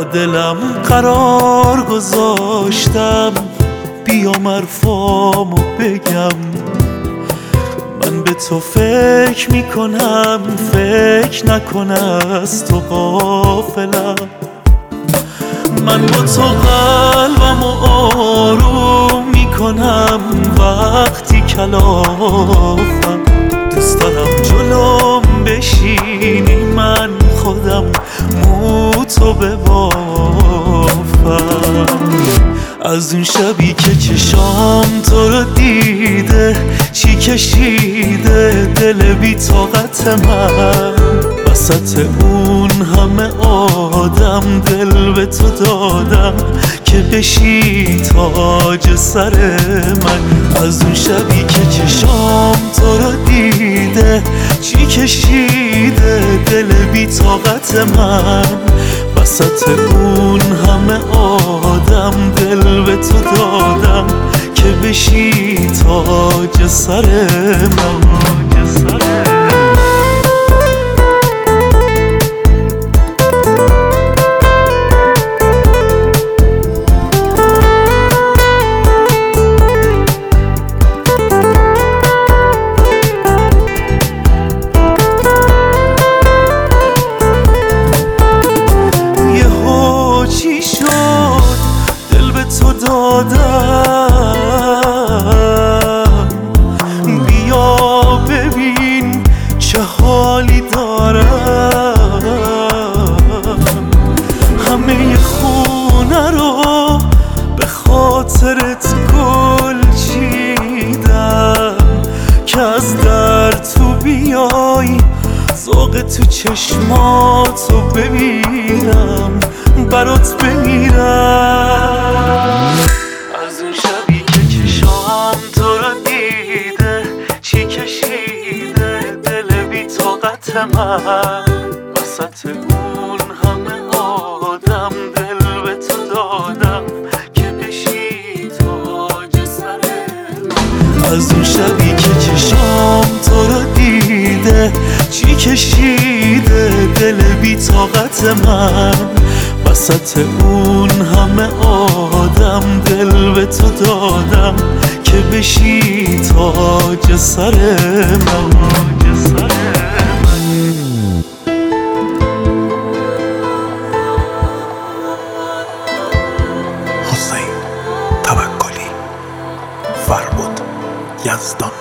دلم قرار گذاشتم بیام حرفامو بگم. من به تو فکر میکنم، فکر نکن از تو غافلم. من با تو قلبمو آروم میکنم وقتی کلافم. دوست دارم جلوم بشینی من خودم موتو ببافم. از اون شبی که چشام تو رو دیده چی کشیده دل بی طاقت من. وسط اون همه آدم دل به تو دادم که بشی تاج سر من. از اون شبی که چشام تو رو دیده چی کشیده دل بی طاقت من. وسط اون همه آدم دل به تو دادم که بشی تاج سر من. بیا ببین چه حالی دارم. همه خونه رو به خاطرت گل چیدم که از در تو بیای ذوق تو چشماتو ببینم برات بمیرم. از اون شبی که چشام تو رو دیده چی کشیده دل بی طاقت من. وسط اون همه آدم دل به تو دادم که بشی تاج سر من. از اون شبی که چشام تو رو دیده چی کشیده دل بی طاقت من. وسط اون همه آدم دل به تو دادم که بشی تاج سر من. حسین توکلی، فربد یزدان.